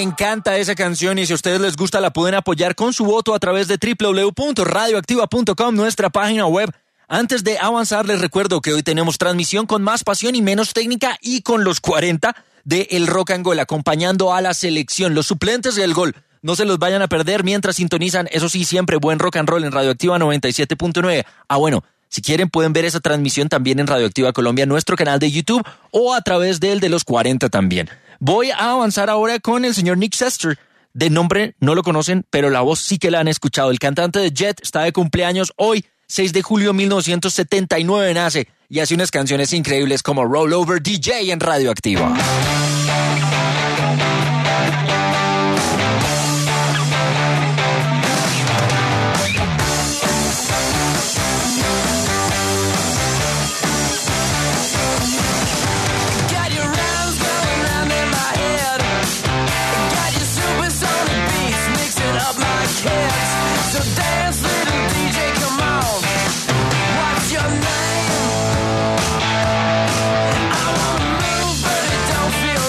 encanta esa canción y si a ustedes les gusta la pueden apoyar con su voto a través de www.radioactiva.com, nuestra página web. Antes de avanzar, les recuerdo que hoy tenemos transmisión con más pasión y menos técnica y con los 40 de El Rock and Gol, acompañando a la selección, los suplentes del gol. No se los vayan a perder mientras sintonizan, eso sí, siempre buen rock and roll en Radioactiva 97.9. Bueno, si quieren pueden ver esa transmisión también en Radioactiva Colombia, nuestro canal de YouTube, o a través del de los 40 también. Voy a avanzar ahora con el señor Nick Sester. De nombre no lo conocen, pero la voz sí que la han escuchado. El cantante de Jet está de cumpleaños hoy, 6 de julio de 1979 nace, y hace unas canciones increíbles como Roll Over DJ en Radioactiva. Feel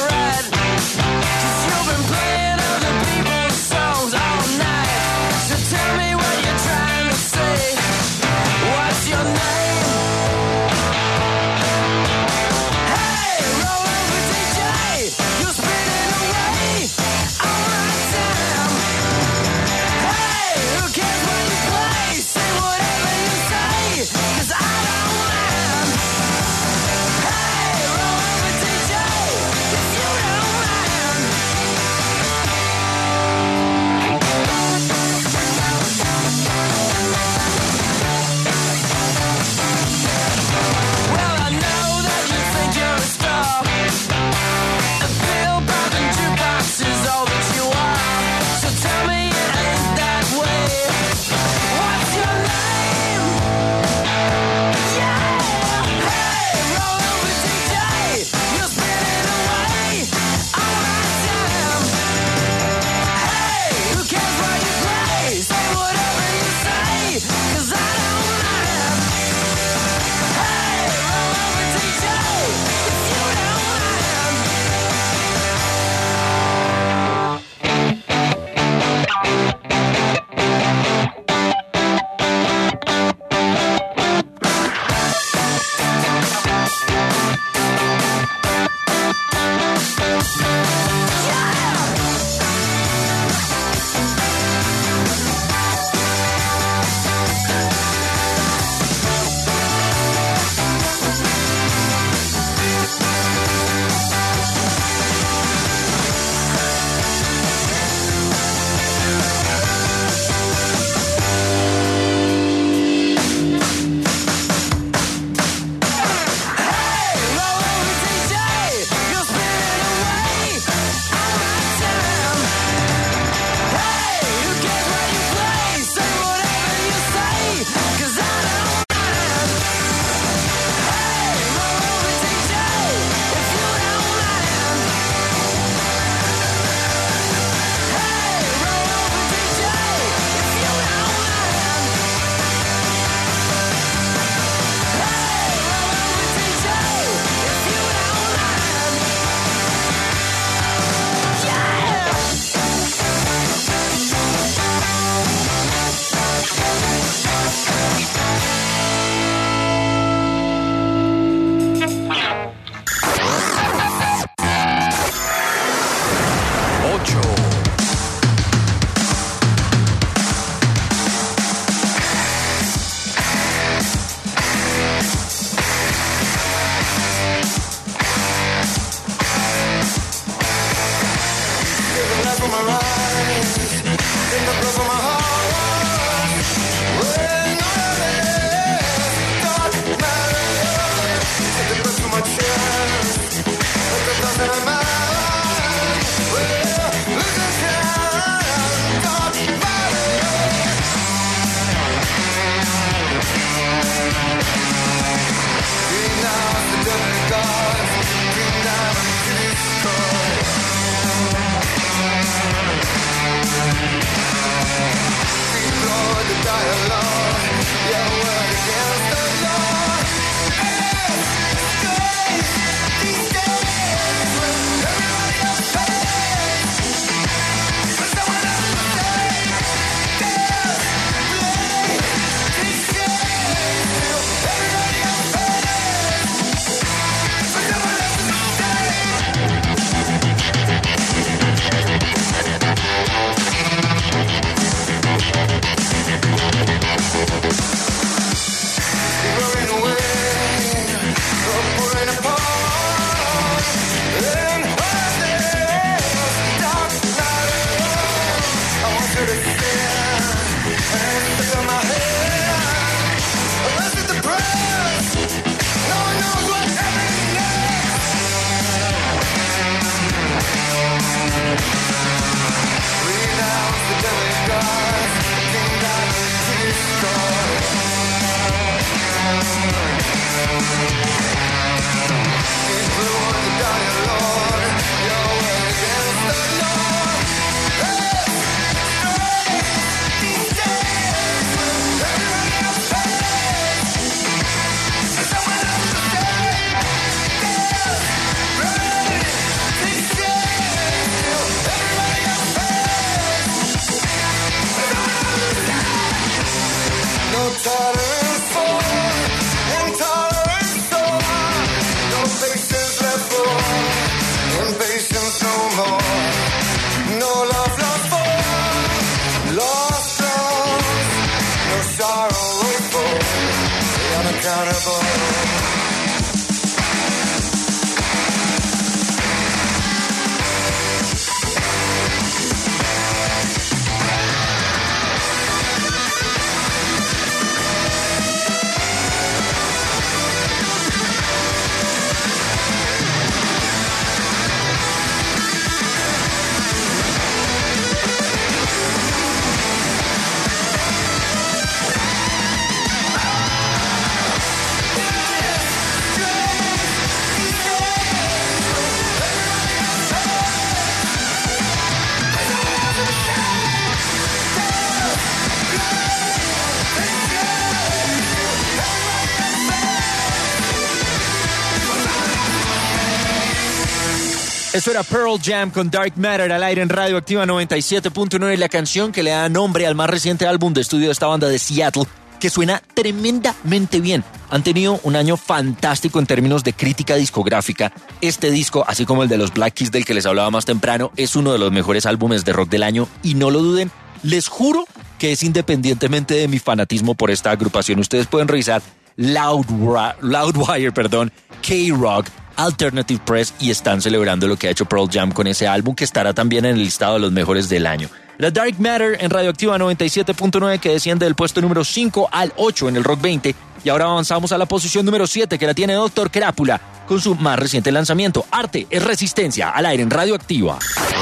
Eso era Pearl Jam con Dark Matter al aire en Radioactiva 97.9, la canción que le da nombre al más reciente álbum de estudio de esta banda de Seattle, que suena tremendamente bien. Han tenido un año fantástico en términos de crítica discográfica. Este disco, así como el de los Black Keys del que les hablaba más temprano, es uno de los mejores álbumes de rock del año y no lo duden, les juro que es independientemente de mi fanatismo por esta agrupación. Ustedes pueden revisar Loudwire, K-Rock, Alternative Press y están celebrando lo que ha hecho Pearl Jam con ese álbum que estará también en el listado de los mejores del año. La Dark Matter en Radioactiva 97.9 que desciende del puesto número 5 al 8 en el Rock 20 y ahora avanzamos a la posición número 7 que la tiene Dr. Crápula con su más reciente lanzamiento, Arte es Resistencia, al aire en Radioactiva.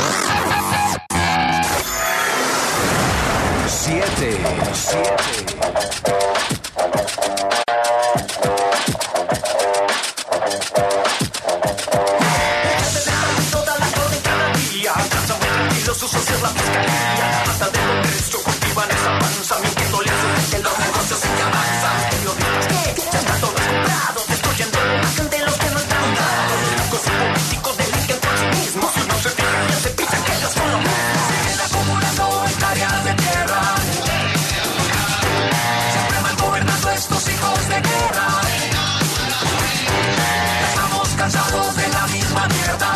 7. Los usos es la fiscalía, hasta de Congreso cultivan esa panza, mintiendo lejos de los negocios y que avanzan. Periodistas que ya están todos comprados, destruyendo la imagen de los que no están dados. Los políticos delinquen por sí mismos, si no se fijan ya se piensan que ellos son los mismos. Siguen acumulando hectáreas de tierra, siempre mal gobernando estos hijos de guerra. Estamos cansados de la misma mierda.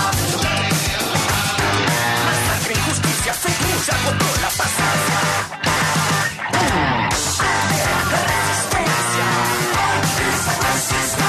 Se agotó la paciencia. Resistencia. Resistencia.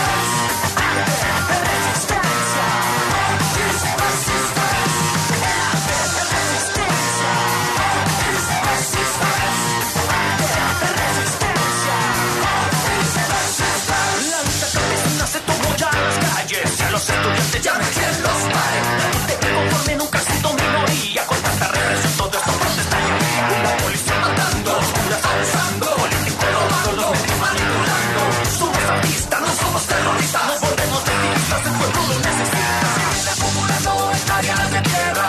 La lucha campesina se tomó ya las calles. Ya los estudiantes ya no quieren los pares. La gente conforme nunca ha sido minoría. Con tanta represión todo esto la policía matando, los curas abusando, políticos robando, los medios manipulando. Somos artistas, no somos terroristas, no volvemos activistas, el pueblo lo necesita. Siguen acumulando hectáreas de tierra,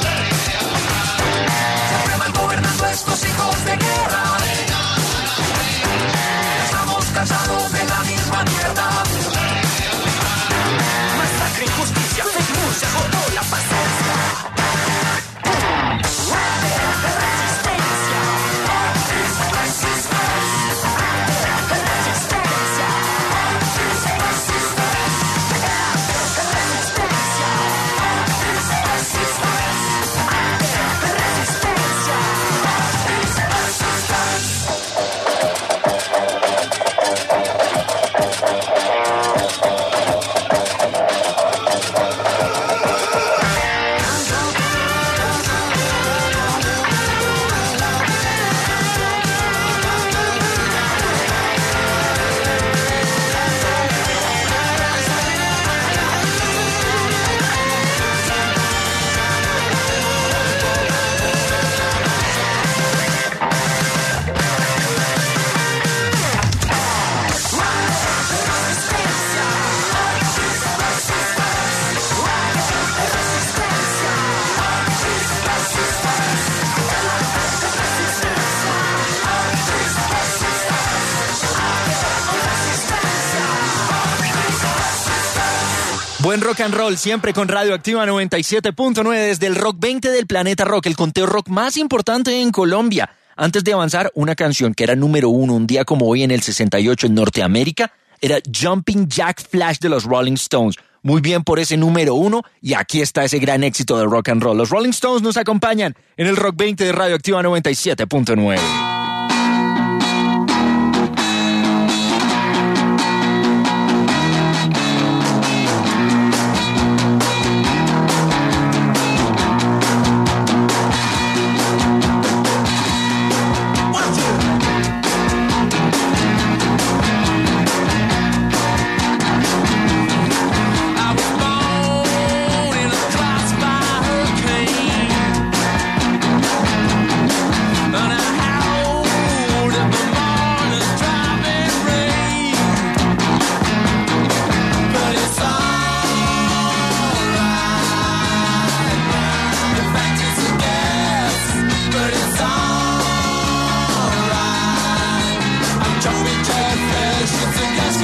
siempre mal gobernando estos hijos de guerra. Estamos cansados de la misma mierda. Masacre, injusticia, fake news, se agotó la paciencia. Buen rock and roll, siempre con Radioactiva 97.9 desde el Rock 20 del Planeta Rock, el conteo rock más importante en Colombia. Antes de avanzar, una canción que era número 1 un día como hoy en el 68 en Norteamérica, era Jumping Jack Flash de los Rolling Stones. Muy bien por ese número 1 y aquí está ese gran éxito de rock and roll. Los Rolling Stones nos acompañan en el Rock 20 de Radioactiva 97.9.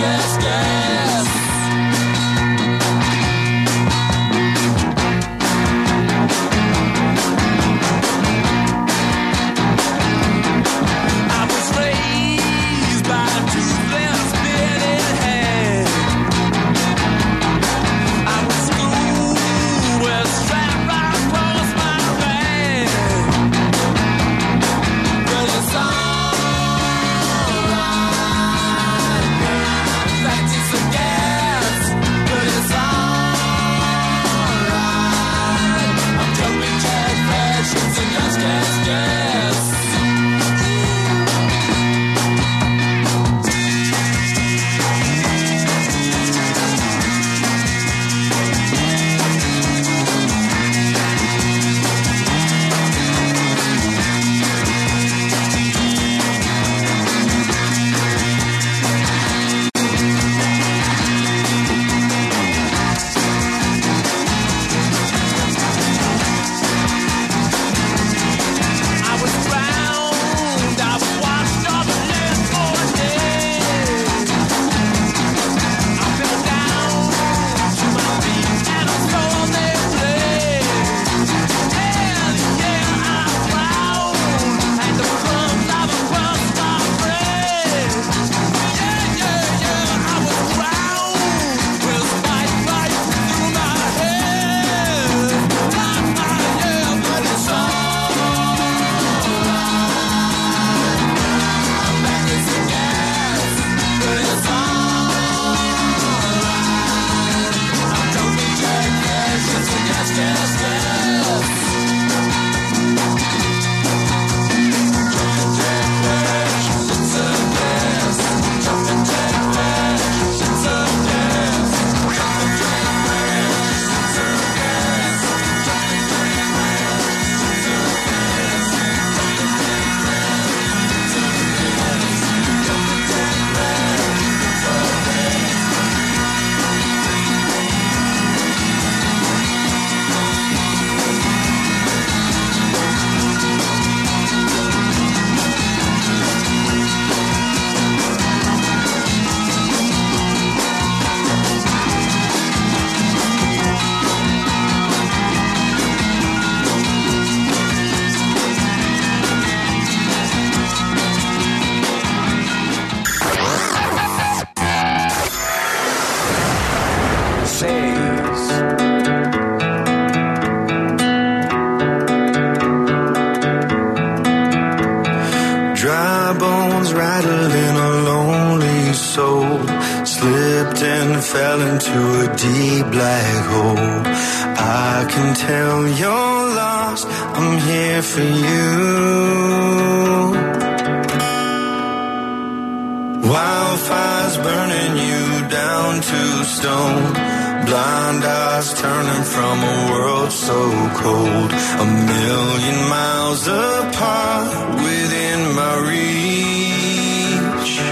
Fell into a deep black hole. I can tell you're lost, I'm here for you. Wildfires burning you down to stone. Blind eyes turning from a world so cold. 1,000,000 miles apart within my reach.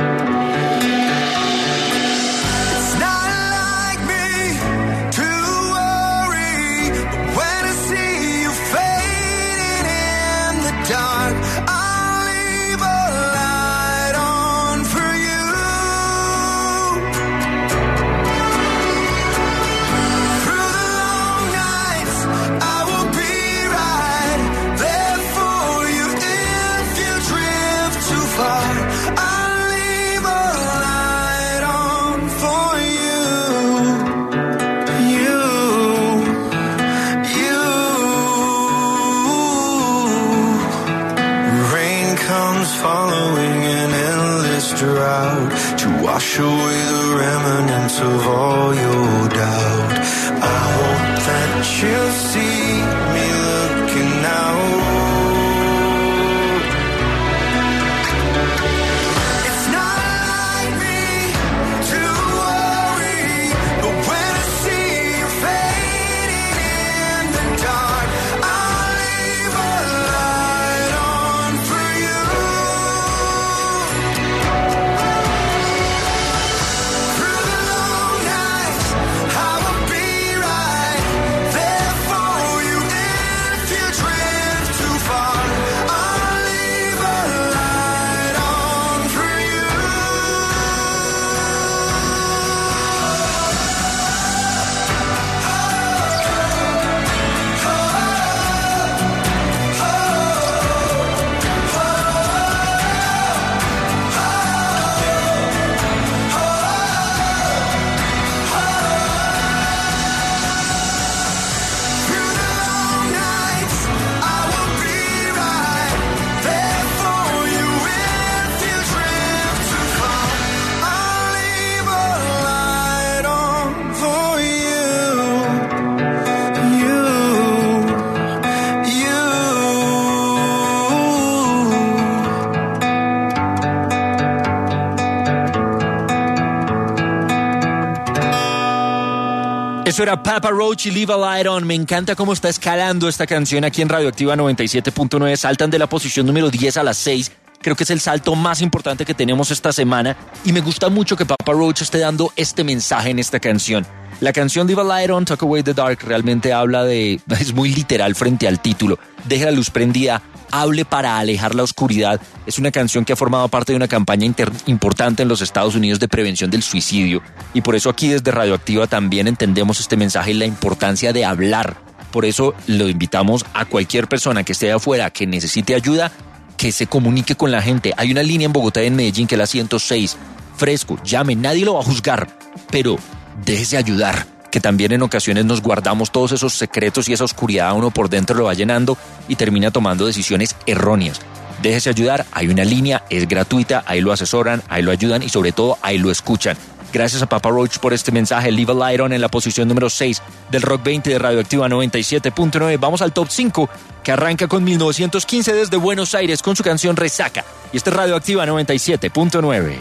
To wash away the remnants of all your doubt. I hope that you'll see me looking out. It's not like me to worry, but when I see you fading in the dark, I'll leave a light on for you. I will be right there for you. Eso era Papa Roach y Leave a Light On. Me encanta cómo está escalando esta canción aquí en Radioactiva 97.9. Saltan de la posición número 10 a la 6. Creo que es el salto más importante que tenemos esta semana. Y me gusta mucho que Papa Roach esté dando este mensaje en esta canción. La canción Leave a Light On, Tuck Away the Dark realmente habla de... Es muy literal frente al título. Deje la luz prendida, hable para alejar la oscuridad. Es una canción que ha formado parte de una campaña importante en los Estados Unidos de prevención del suicidio. Y por eso aquí desde Radioactiva también entendemos este mensaje y la importancia de hablar. Por eso lo invitamos a cualquier persona que esté afuera, que necesite ayuda, que se comunique con la gente. Hay una línea en Bogotá y en Medellín que es la 106. Fresco, llame, nadie lo va a juzgar, pero déjese ayudar, que también en ocasiones nos guardamos todos esos secretos y esa oscuridad uno por dentro lo va llenando y termina tomando decisiones erróneas. Déjese ayudar, hay una línea, es gratuita, ahí lo asesoran, ahí lo ayudan y sobre todo ahí lo escuchan. Gracias a Papa Roach por este mensaje. Leave a Light On en la posición número 6 del Rock 20 de Radioactiva 97.9. Vamos al top 5 que arranca con 1915 desde Buenos Aires con su canción Resaca. Y este es Radioactiva 97.9.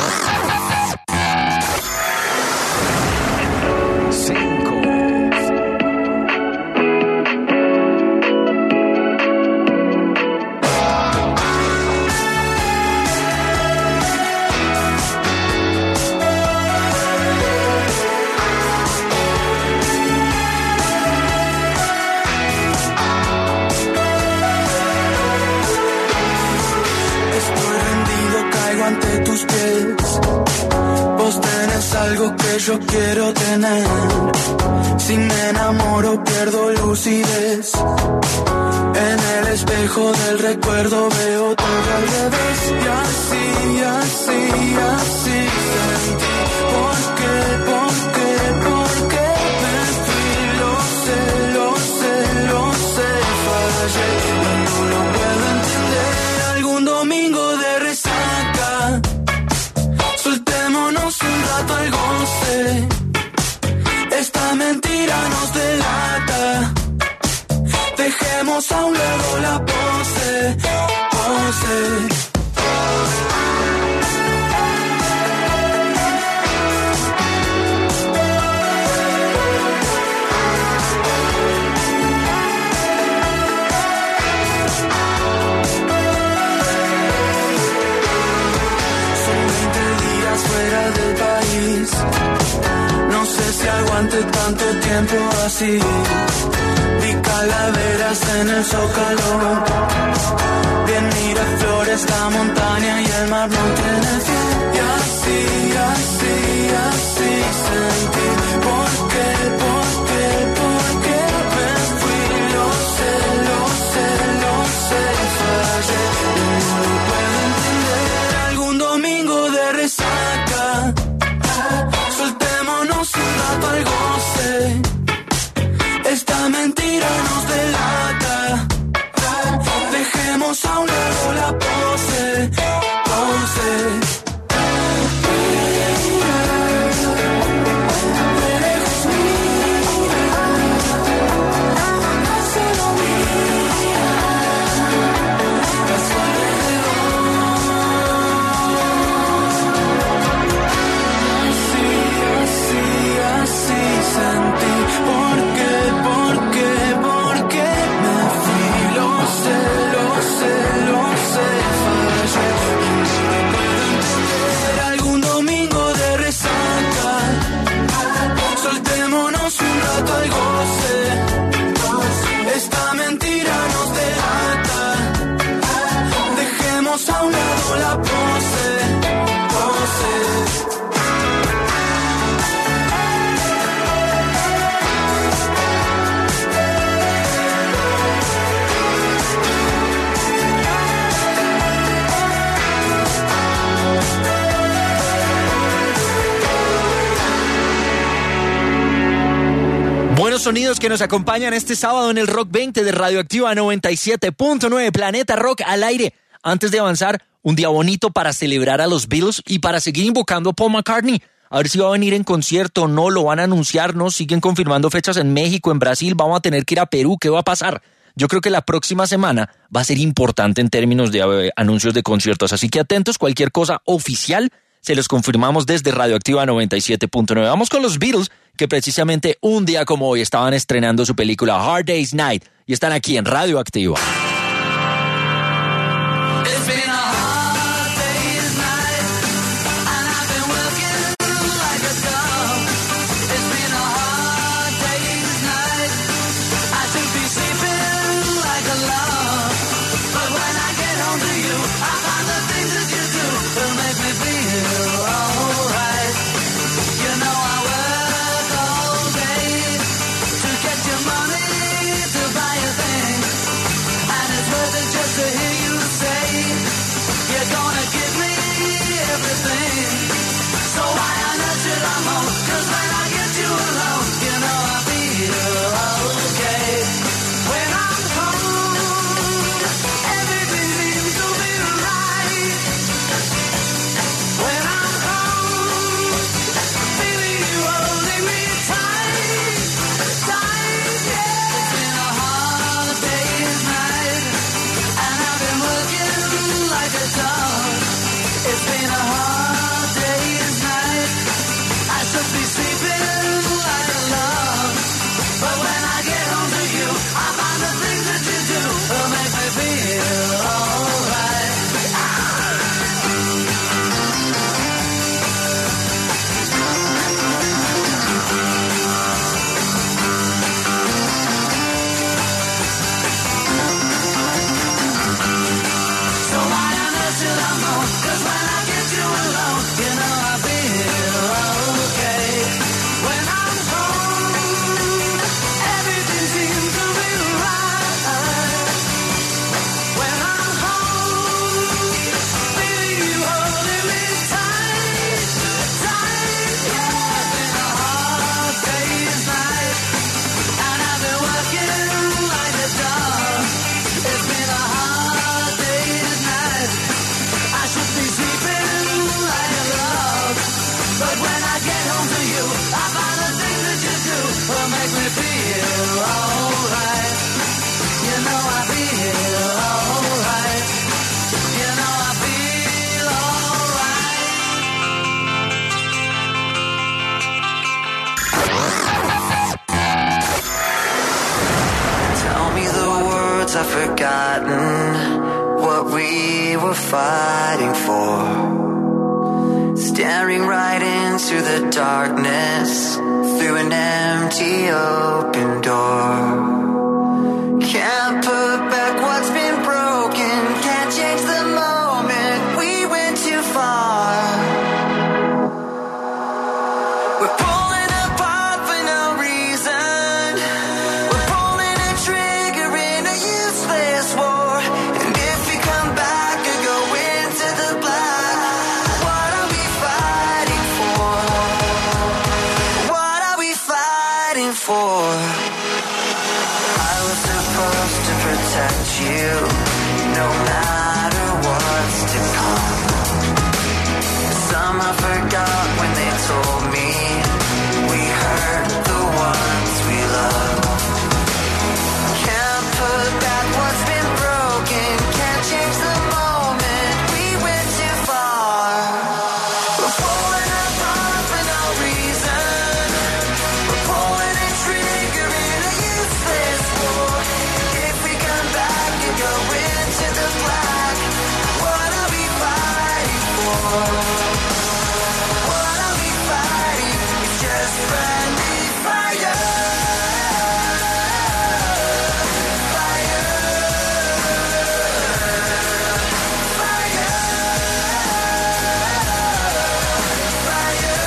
Ante tus pies, vos tenés algo que yo quiero tener. Si me enamoro pierdo lucidez. En el espejo del recuerdo veo todo al revés. Y así, así, así sentí. ¿Por qué, por qué, por qué me fui? Lo sé, lo sé, lo sé. Fallé, no lo puedo entender. Algún domingo de resaca, soltémonos un rato al goce. Esta mentira nos delata. Dejemos a un lado la pose, pose. Fuera del país, no sé si aguante tanto tiempo así. Vi calaveras en el Zócalo, bien mira flores la montaña y el mar no tiene fin. Y así, así, así sentí. ¿Por qué, por qué, por qué me fui? Lo sé, lo sé, lo sé. Fallé, no lo puedo entender. Algún domingo de resaca, soltémonos un rato al goce. Esta mentira nos delata. Dejemos a un lado la pose, pose. A un lado la pose, pose. Buenos sonidos que nos acompañan este sábado en el Rock 20 de Radioactiva 97.9, Planeta Rock al aire. Antes de avanzar, un día bonito para celebrar a los Beatles y para seguir invocando a Paul McCartney. A ver si va a venir en concierto o no, lo van a anunciar, ¿no? Siguen confirmando fechas en México, en Brasil, vamos a tener que ir a Perú, ¿qué va a pasar? Yo creo que la próxima semana va a ser importante en términos de anuncios de conciertos, así que atentos, cualquier cosa oficial Se los confirmamos desde Radioactiva 97.9. Vamos con los Beatles, que precisamente un día como hoy estaban estrenando su película Hard Day's Night y están aquí en Radioactiva. It's been a hard day's night, and I've been working like a dog. It's been a hard day's night. I should be sleeping like a log, but when I get home to you, I find the things that you do will make me feel alright. You know I work all day to get your money to buy a thing, and it's worth it just to hear you say you're gonna give me everything. So why on earth should I moan? 'Cause when I get you alone, you know I feel okay. When I'm home, everything seems to be right. When I'm home, feeling you holding me tight, tight, yeah. It's been a hard day's night, and I've been working like a dog. It's been a hard day's night. I should be sleeping like a log, but when I get home to you, I find the things that you do will make me feel alright. So why on earth should I moan? 'Cause when I get you alone, you know I feel okay. When I'm home, everything seems to be right. When I'm home, feeling you holding me tight, tight, yeah. It's been a hard day's night, and I've been working like a dog. It's been a hard day's night. I should be sleeping like a log, but when I get home to you, I find the things that you do will make me feel alright. You know I feel alright. You know I feel alright. Tell me the words I've forgotten, what we were fighting for. Staring right into the darkness through an empty open door. Can't put back what's been broken, can't change the moment we went too far. We're pulling apart for no reason. We're pulling a trigger in a useless war. And if we come back and go into the black, what are we fighting for? What are we fighting for? I was supposed to protect you, no matter what's to come. Somehow forgot when they told me we hurt the ones we love. Can't put back what's been broken, can't change the moment we went too far. We're pulling apart for no reason. We're pulling a trigger in a useless war. If we come back and go into the black, what are we fighting for? What are we fighting? It's just friendly fire. Fire. Fire. Fire.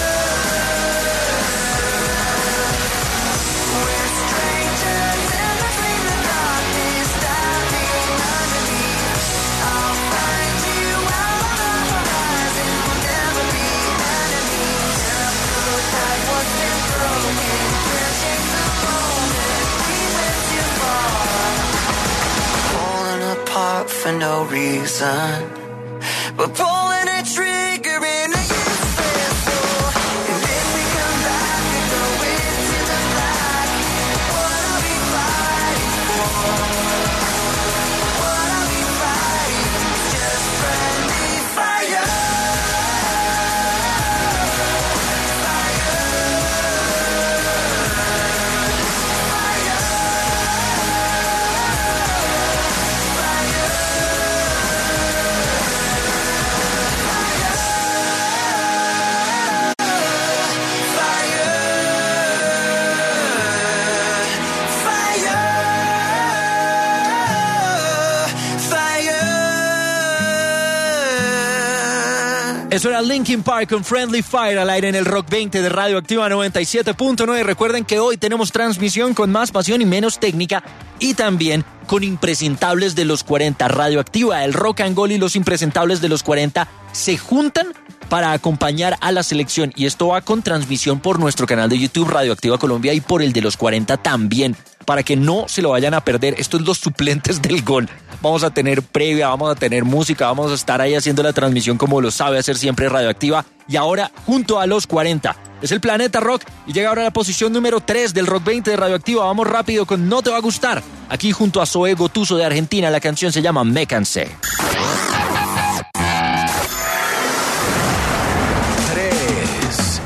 We're strangers in between the darkness, standing underneath. I'll find you out on the horizon. We'll never be enemies. Can't put back what's been broken, can't change the moment we went too far. Pulling apart for no reason. We're pulling a trigger in a useless war. And if we come back and go into the black, what are we fighting for? What are we fighting? It's just friendly fire. Eso era Linkin Park con Friendly Fire al aire en el Rock 20 de Radioactiva 97.9. Recuerden que hoy tenemos transmisión con más pasión y menos técnica y también con impresentables de los 40. Radioactiva, el Rock and Roll y los impresentables de los 40 se juntan para acompañar a la selección y esto va con transmisión por nuestro canal de YouTube Radioactiva Colombia y por el de los 40 también, para que no se lo vayan a perder. Esto es los suplentes del gol. Vamos a tener previa, vamos a tener música, vamos a estar ahí haciendo la transmisión como lo sabe hacer siempre Radioactiva y ahora junto a los 40. Es el Planeta Rock y llega ahora a la posición número 3 del Rock 20 de Radioactiva. Vamos rápido con No Te Va a Gustar. Aquí junto a Zoé Gotuso de Argentina, la canción se llama Me Cansé. 3.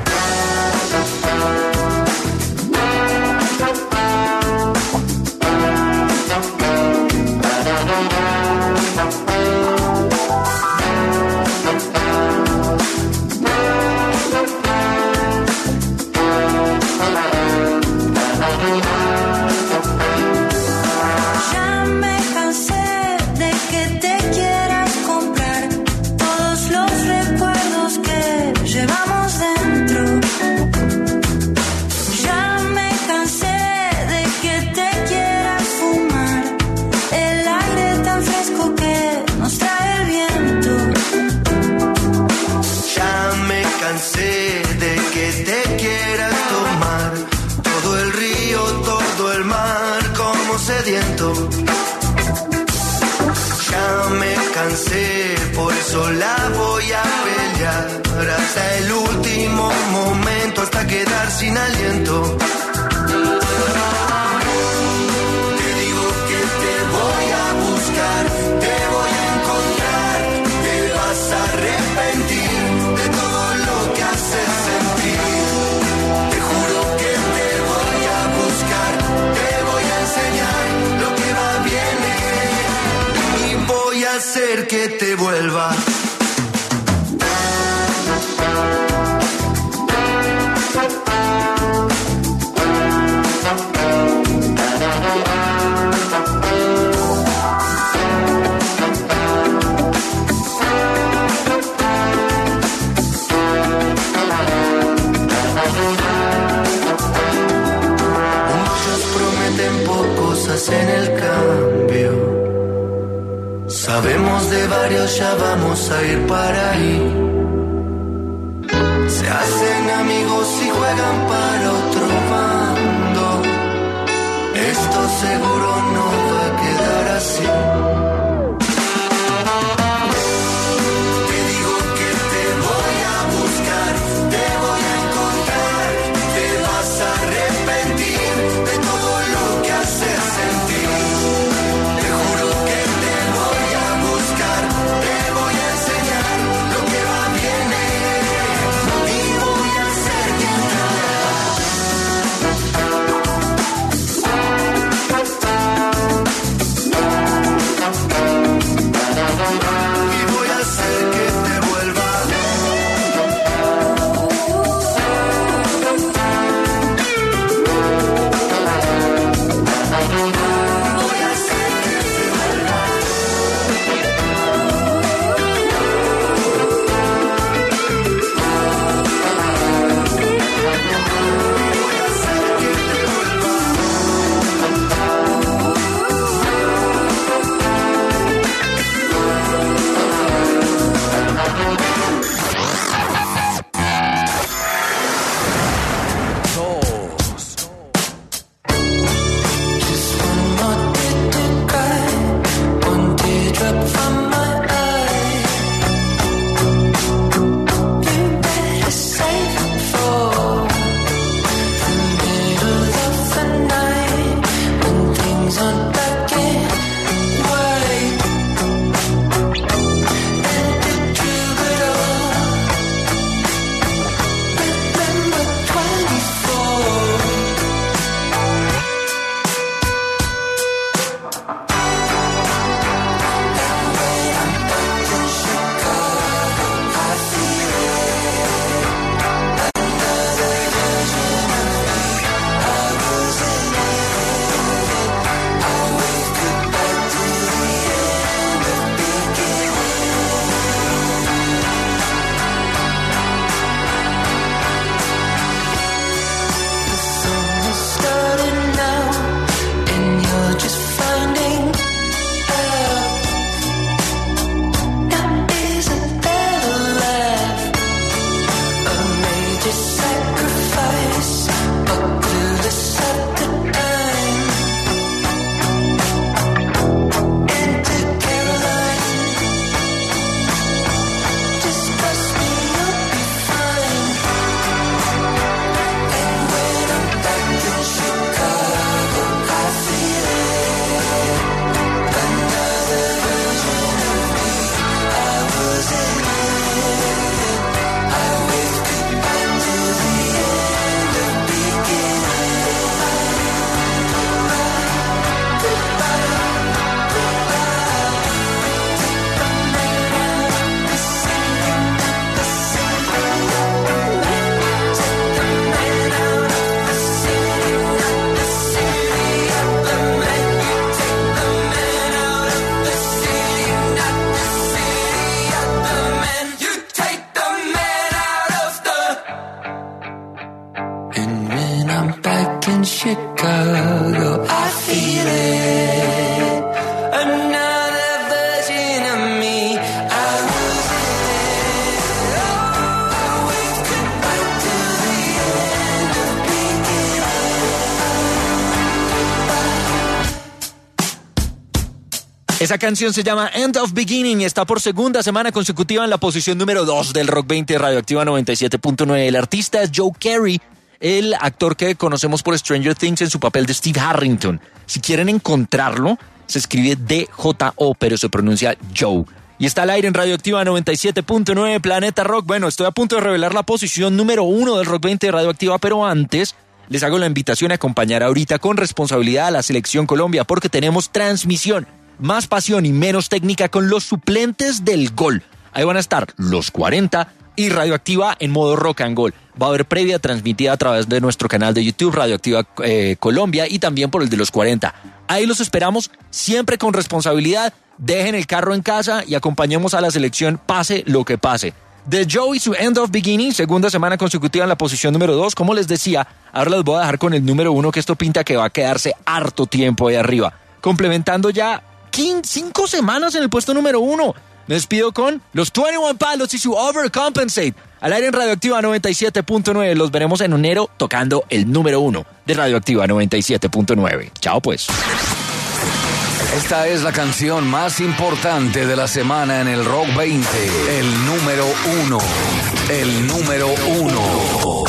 Ya me cansé de que te quieras comprar todos los recuerdos que llevamos dentro. Ya me cansé de que te quieras fumar el aire tan fresco que nos trae el viento. Ya me cansé de que te quieras tomar todo el río, todo el mar como sediento. Ya me cansé, por eso la voy a pelear hasta el último momento, hasta quedar sin aliento. Te digo que te voy a buscar, te voy a encontrar, te vas a arrepentir de todo lo que haces sentir. Te juro que te voy a buscar, te voy a enseñar lo que va bien y voy a hacer que te vuelva. Muchos prometen pocos, hacen el cambio. Sabemos de varios, ya vamos a ir para ahí. Se hacen amigos y juegan para otro bando. Esto seguro no va a quedar así. Te digo que te voy a buscar, te voy a encontrar, te vas a arrepentir de todo lo que haces sentir. Te juro que te voy a buscar, te voy a enseñar lo que va bien y voy a hacer que te in Chicago. I feel it. Another version of me. I lose it. Oh, I wave goodbye to the end of beginning. Esa canción se llama End of Beginning y está por segunda semana consecutiva en la posición número 2 del Rock 20 Radioactiva 97.9. El artista es Joe Carey, el actor que conocemos por Stranger Things en su papel de Steve Harrington. Si quieren encontrarlo, se escribe D-J-O, pero se pronuncia Joe. Y está al aire en Radioactiva 97.9 Planeta Rock. Bueno, estoy a punto de revelar la posición número 1 del Rock 20 de Radioactiva, pero antes les hago la invitación a acompañar ahorita con responsabilidad a la Selección Colombia, porque tenemos transmisión, más pasión y menos técnica con los suplentes del gol. Ahí van a estar los 40 y Radioactiva en modo rock and roll. Va a haber previa transmitida a través de nuestro canal de YouTube, Radioactiva Colombia, y también por el de los 40. Ahí los esperamos, siempre con responsabilidad. Dejen el carro en casa y acompañemos a la selección, pase lo que pase. The Joe y su End of Beginning, segunda semana consecutiva en la posición número 2. Como les decía, ahora les voy a dejar con el número 1, que esto pinta que va a quedarse harto tiempo ahí arriba. Complementando ya 5 semanas en el puesto número 1. Me despido con los 21 Pilots y su Overcompensate. Al aire en Radioactiva 97.9. Los veremos en enero tocando el número 1 de Radioactiva 97.9. Chao pues. Esta es la canción más importante de la semana en el Rock 20. El número 1. El número 1.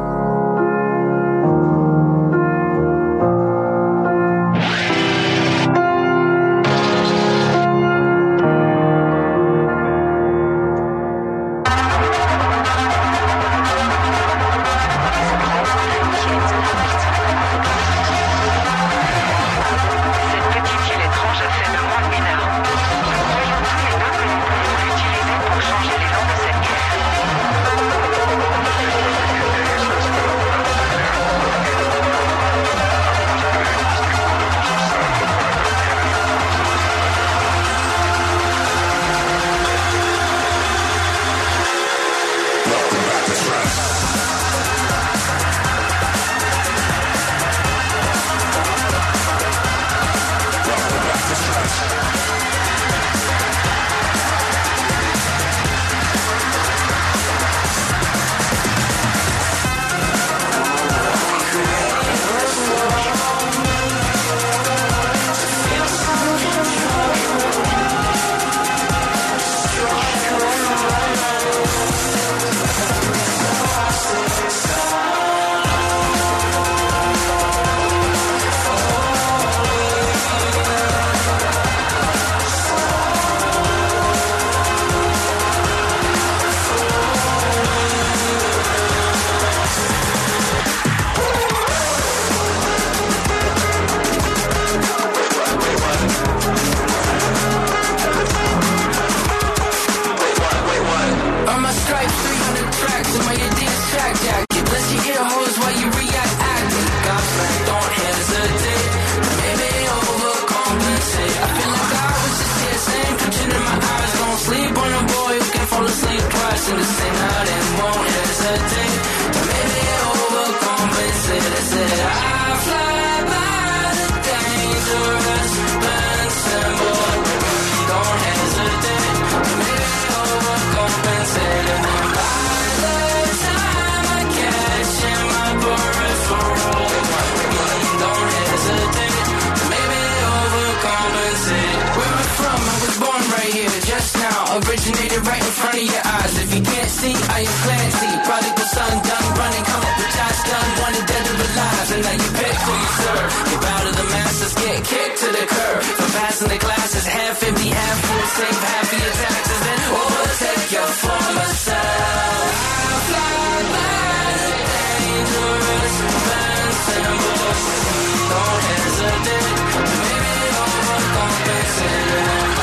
Originated right in front of your eyes. If you can't see, I am Clancy. Prodigal son done running, come up with shots done, wanted dead or alive. And now you pick who you serve. You bow to the masters, get kicked to the curb. For passing the classes, half empty, half full, save half of your taxes, then overtake your former self. I fly by the dangerous band symbols. Don't hesitate, maybe overcompensate.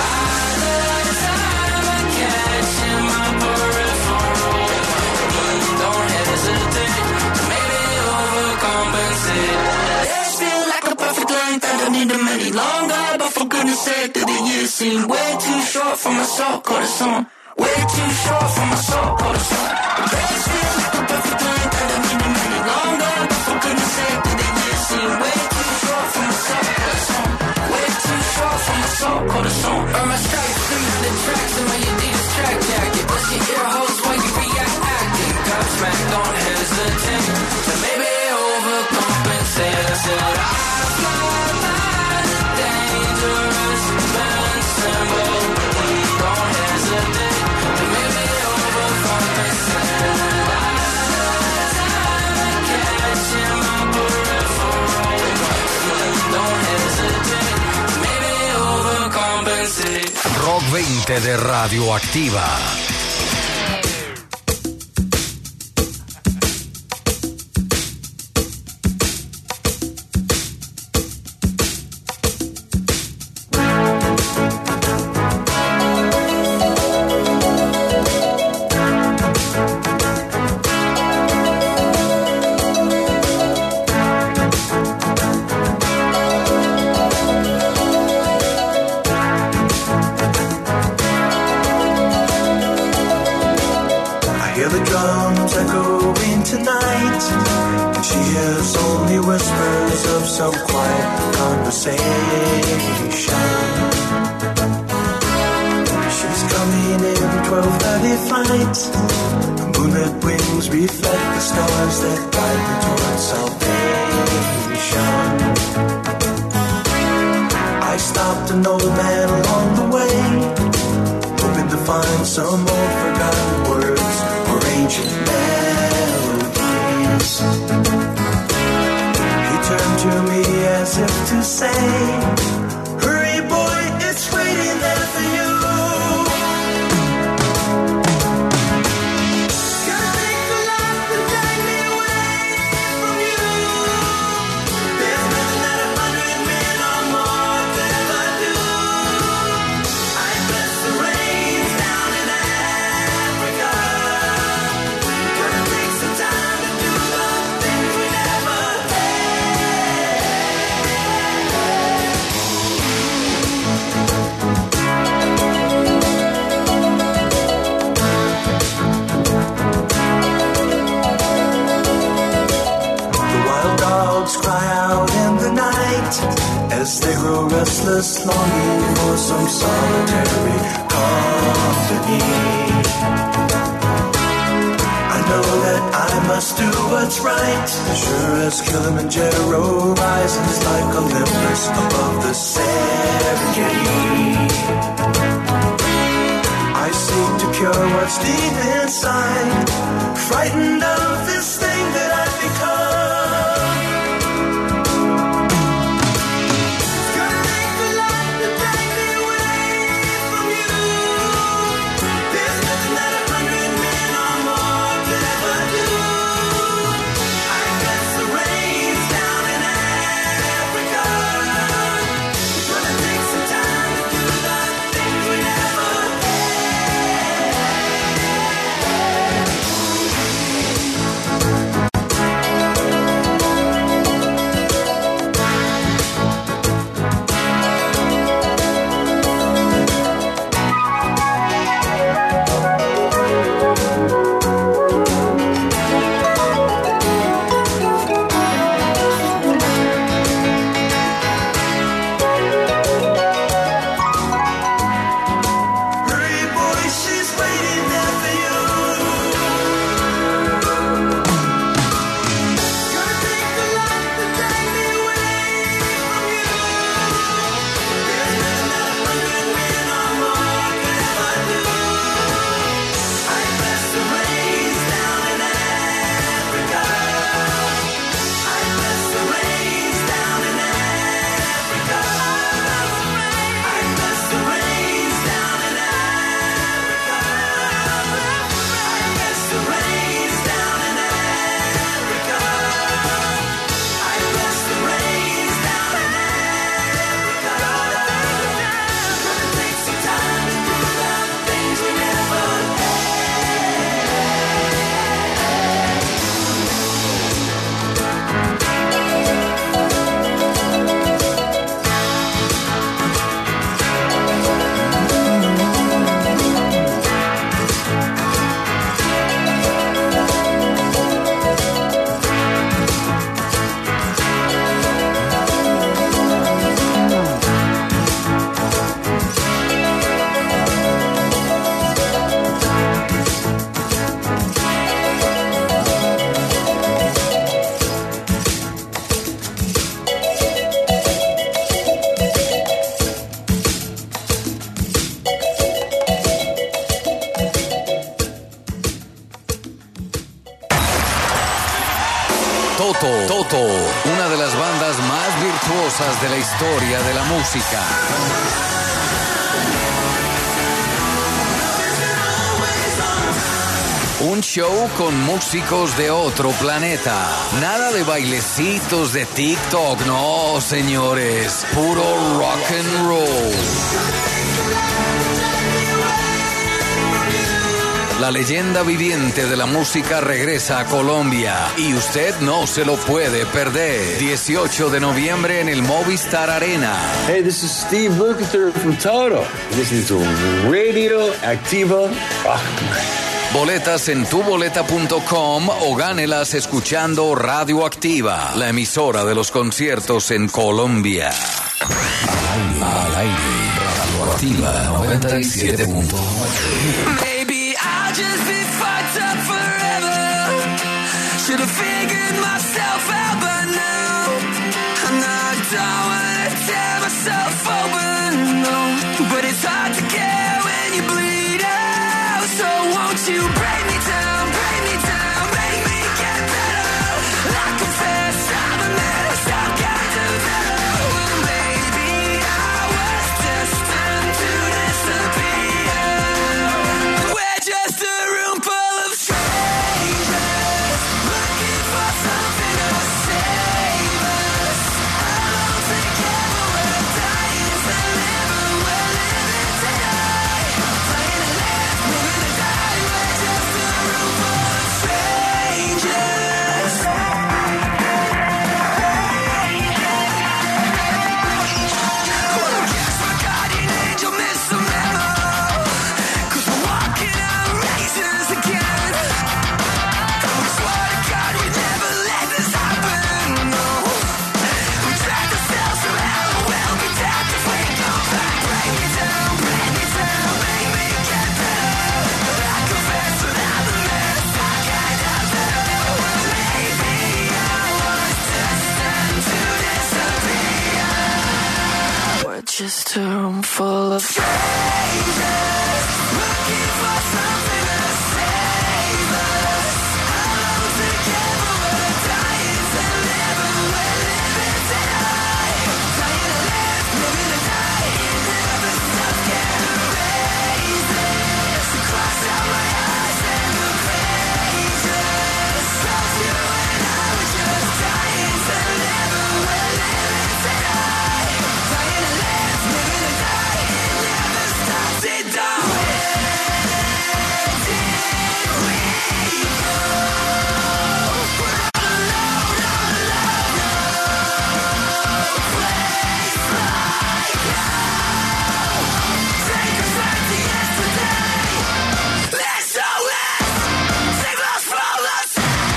Need them any longer, but for goodness sake, do the years seem way too short for my so-called song? Way too short for my so-called song. Days feel like a perfect length, I don't need them any longer, but for goodness sake, do the years don't hesitate to maybe overcompensate. I said I've got my dangerous invincible. Don't hesitate to maybe overcompensate. I'm catching my peripheral. Don't hesitate to maybe overcompensate. Rock 20 de Radioactiva. Hear the drums echoing tonight, and she hears only whispers of some quiet conversation. She's coming in 12:30 flight. The moonlit wings reflect the stars that guide me towards salvation. I stopped an old man along the way, hoping to find some old forgotten words or ancient melodies. He turned to me as if to say, hurry boy, it's waiting there for you. Gotta take the life that drag me away from you. There's nothing that 100 men or more could ever do. I bless the rains down in Africa. Gonna take some time to do the things we never The wild dogs cry out in the night as they grow restless, longing for some solitary company. I know that I must do what's right, as sure as Kilimanjaro rises like Olympus above the Serengeti. I seek to cure what's deep inside, frightened of this thing that I've become. It's gonna take a lot to drag me away from you. There's nothing that 100 men or more could ever do. I guess the rains down in Africa. It's gonna take some time to do the things we never had. Toto, una de las bandas más virtuosas de la historia de la música. Un show con músicos de otro planeta. Nada de bailecitos de TikTok, no, señores. Puro rock and roll. La leyenda viviente de la música regresa a Colombia y usted no se lo puede perder. 18 de noviembre en el Movistar Arena. Hey, this is Steve Lukather from Toto. This is Radio Activa Rock. Boletas en tuboleta.com o gánelas escuchando Radio Activa, la emisora de los conciertos en Colombia. Al aire, Radio Activa 97.9. Maybe I'll just be fucked up forever. Should have figured myself out by now. And I don't wanna tear myself open, no. But it's hard to care when you bleed out. So won't you break me down, make me get better. I confess I'm a mess, I'm kind of better. Well, maybe I was destined to disappear. We're just a room full of strangers, looking for something to save us. Alone together, we're dying to live, we're living tonight. Playing to live, living to die. We're just a room full of strangers. Well, I guess my guardian angel missed a memo, 'cause we're walking on razors again. And we swore to God we'd never let this happen, no. We trapped ourselves around, we'll be dead if we go back. Break me down, make me get better. I confess that I'm a mess, I kind of better. Maybe I was destined to disappear. We're just a room full of strangers, looking for something to save us. Alone together, we're dying to live, we're living tonight. Dying to live, living to die. It never stops, can't erase this. So cross out my eyes and the pages. Cause you and I were just dying to live, we're living tonight. Dying to live, living to die. It never stops, it don't. Where did we go? We're alone, place like hell. Take us back to yesterday. SOS, save us from us.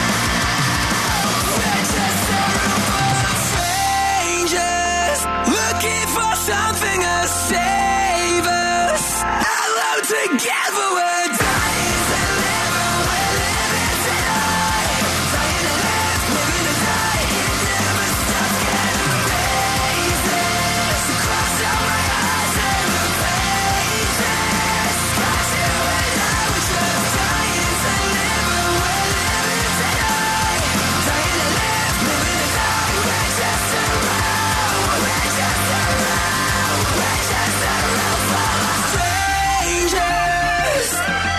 We're just a room full of strangers, looking for something to save us. Alone together, we're dying to live, we're living tonight. Dying to live, living to die. It never stops, can't erase this. So cross out my eyes and the pages. 'Cause you and I were just dying to live, we're living tonight. Dying to live, living to die. We're just a room, we're just a room, we're just a room full of strangers.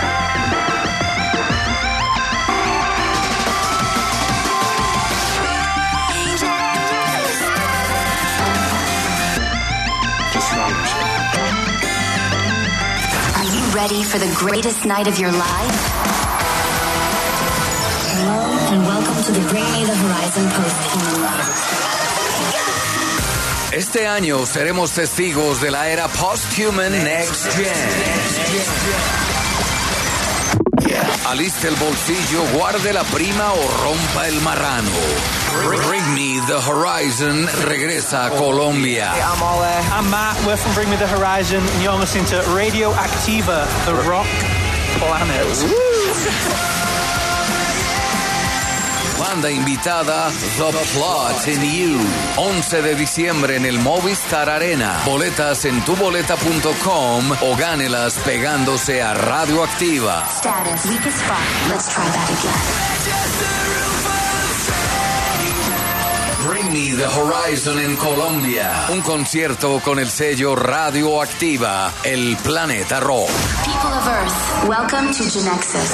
Are you ready for the greatest night of your life? Hello and welcome to the Bring Me the Horizon Post-Human. Este año seremos testigos de la era post-human next gen. Aliste el bolsillo, guarde la prima o rompa el marrano. Bring Me the Horizon regresa a Colombia. I'm Matt, we're from Bring Me the Horizon, and you're listening to Radio Activa, the rock planet. Banda invitada, The Plot in You. 11 de diciembre en el Movistar Arena. Boletas en tuboleta.com o gánelas pegándose a Radio Activa. Status, weakest spot. Let's try that again. Miami, The Horizon en Colombia. Un concierto con el sello Radioactiva, el Planeta Rock. People of Earth, welcome to Genexus.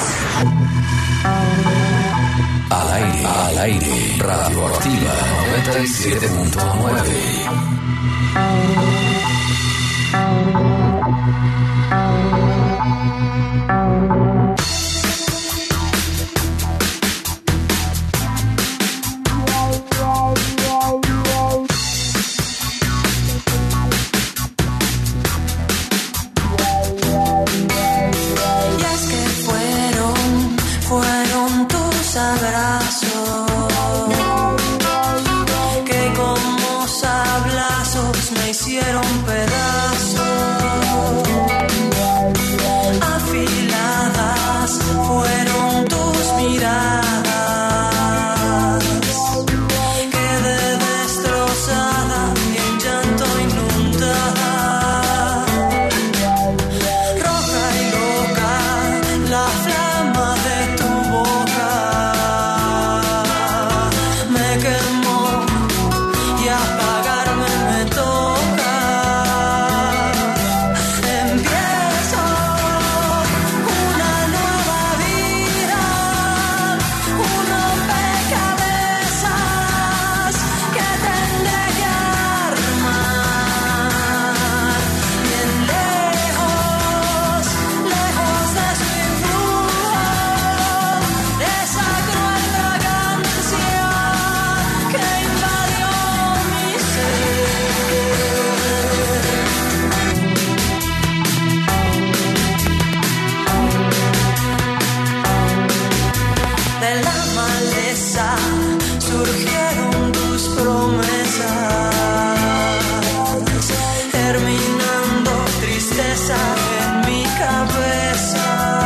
Al aire, Radioactiva 97.9. Fueron tus abrazos que como sablazos me hicieron pedazos. Afiladas fueron tus miradas. Quedé destrozada y en llanto inundada. Roja y loca la flama de tu boca me quemó y apagarme me toca. Empiezo una nueva vida, un rompecabezas que tendré que armar. Bien lejos, lejos de su influjo, de esa cruel fragancia que invadió mi ser. De la maleza surgieron tus promesas, terminando tristeza en mi cabeza.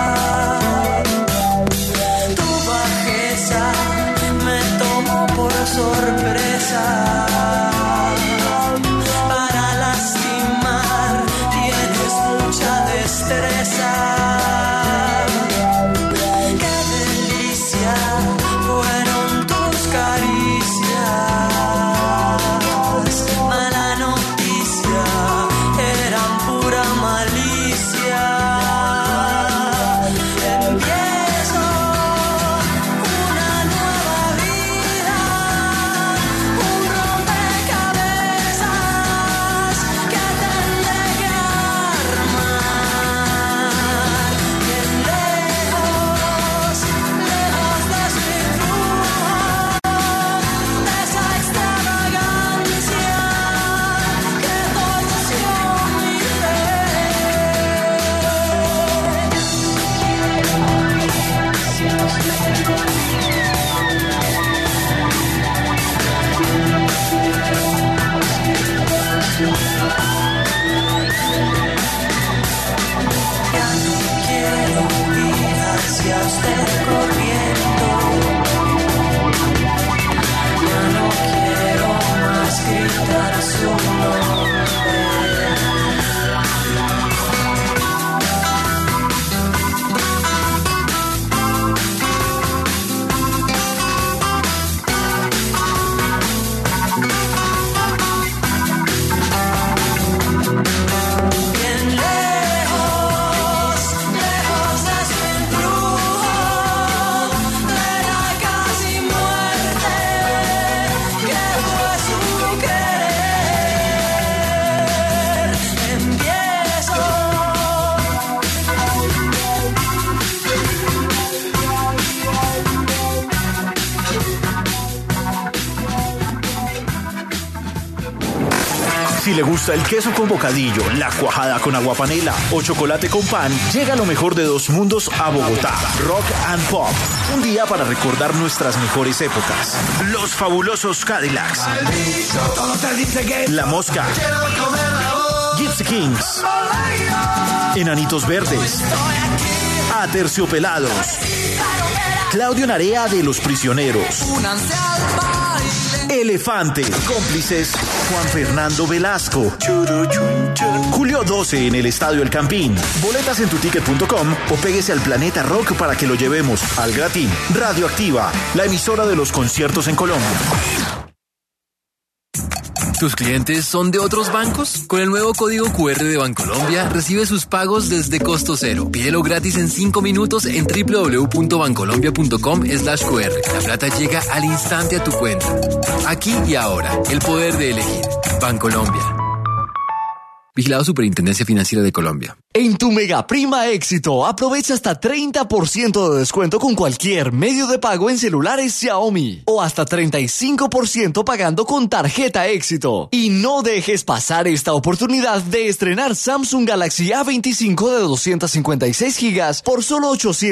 Tu bajeza me tomó por sorpresa. Para lastimar tienes mucha destreza. Qué delicia fueron tus caricias. Mala noticia, eran pura malicia. Empiezo una nueva vida, un rompecabezas que tendré que armar. Bien lejos, lejos de su influjo, de esa extravagancia que torció mi fe. Ya no quiero ir hacia usted corriendo. Ya no quiero más gritar su nombre. Bien lejos, lejos de su influjo, de la casi muerte que fue su querer. Empiezo Si le gusta el queso con bocadillo, la cuajada con aguapanela o chocolate con pan, llega lo mejor de dos mundos a Bogotá. Rock and Pop. Un día para recordar nuestras mejores épocas. Los fabulosos Cadillacs. La Mosca. Gypsy Kings. Enanitos Verdes. Aterciopelados. Claudio Narea de Los Prisioneros. Elefante. Cómplices Juan Fernando Velasco. Julio 12 en el Estadio El Campín. Boletas en tuticket.com o péguese al Planeta Rock para que lo llevemos al Gratín. Radioactiva, la emisora de los conciertos en Colombia. ¿Tus clientes son de otros bancos? Con el nuevo código QR de Bancolombia, recibe sus pagos desde costo cero. Pídelo gratis en 5 minutos en www.bancolombia.com/QR. La plata llega al instante a tu cuenta. Aquí y ahora, el poder de elegir. Bancolombia. Vigilado Superintendencia Financiera de Colombia. En tu Mega Prima Éxito, aprovecha hasta 30% de descuento con cualquier medio de pago en celulares Xiaomi o hasta 35% pagando con tarjeta Éxito. Y no dejes pasar esta oportunidad de estrenar Samsung Galaxy A25 de 256 GB por solo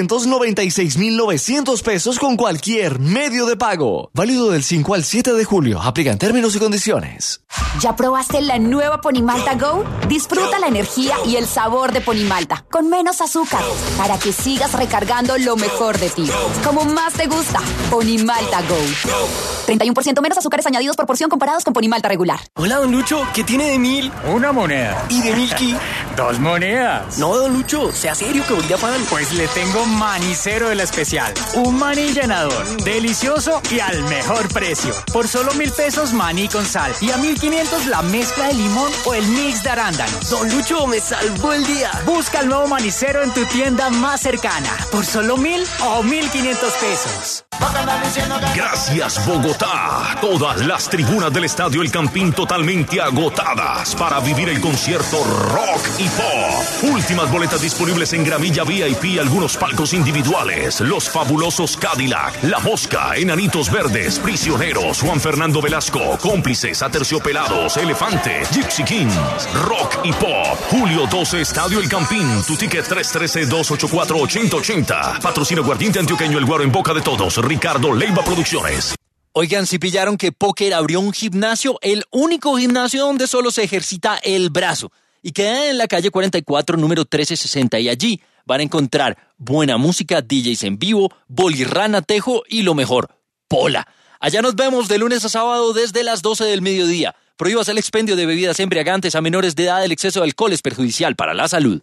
896,900 pesos con cualquier medio de pago. Válido del 5 al 7 de julio. Aplican términos y condiciones. ¿Ya probaste la nueva Ponimalta Go? Disfruta la energía y el sabor de Ponimalta, con menos azúcar, para que sigas recargando lo mejor de ti. Como más te gusta, Ponimalta Go. 31% menos azúcares añadidos por porción comparados con Ponimalta regular. Hola, don Lucho, ¿qué tiene de 1000? Una moneda. ¿Y de Milky? 2 monedas. No, don Lucho, sea serio que volví a pan. Pues le tengo manicero de la especial. Un maní llenador, delicioso y al mejor precio. Por solo 1,000 pesos maní con sal. Y a 1,500 la mezcla de limón o el mix de arándanos. Don Lucho, me salvó el día. Busca el nuevo manicero en tu tienda más cercana. Por solo 1,000 o 1,500 pesos. Gracias, Bogotá. Todas las tribunas del Estadio El Campín totalmente agotadas para vivir el concierto Rock y Pop. Últimas boletas disponibles en gramilla VIP, algunos palcos individuales. Los fabulosos Cadillac, La Mosca, Enanitos Verdes, Prisioneros, Juan Fernando Velasco, Cómplices, Aterciopelados, Elefante, Gypsy Kings. Rock y Pop. Julio 12, Estadio El Campín. Tu ticket 313-284-8080. Patrocino Aguardiente Antioqueño, El Guaro en boca de todos. Ricardo Leiva Producciones. Oigan, si pillaron que Póker abrió un gimnasio, el único gimnasio donde solo se ejercita el brazo, y queda en la calle 44, número 1360, y allí van a encontrar buena música, DJs en vivo, bolirrana, tejo y lo mejor, pola. Allá nos vemos de lunes a sábado desde las 12 del mediodía. Prohíbas el expendio de bebidas embriagantes a menores de edad. El exceso de alcohol es perjudicial para la salud.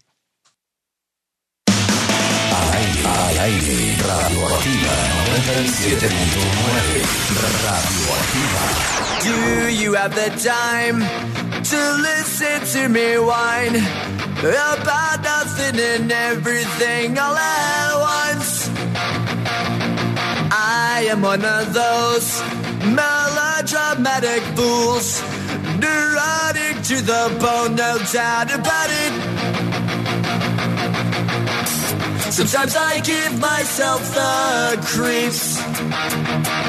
Al aire, Radioactiva 97.9. Radioactiva. Do you have the time to listen to me whine about nothing and everything all at once? I am one of those melodramatic fools, neurotic to the bone, no doubt about it. Sometimes I give myself the creeps.